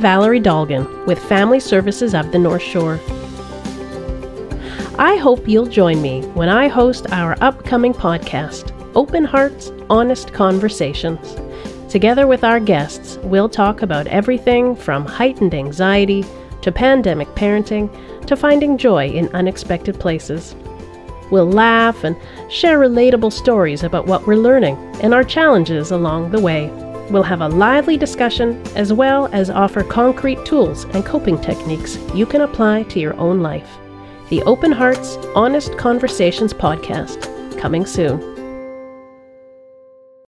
Valerie Dolgan with Family Services of the North Shore. I hope you'll join me when I host our upcoming podcast, Open Hearts, Honest Conversations. Together with our guests, we'll talk about everything from heightened anxiety to pandemic parenting to finding joy in unexpected places. We'll laugh and share relatable stories about what we're learning and our challenges along the way. We'll have a lively discussion as well as offer concrete tools and coping techniques you can apply to your own life. The Open Hearts, Honest Conversations podcast, coming soon.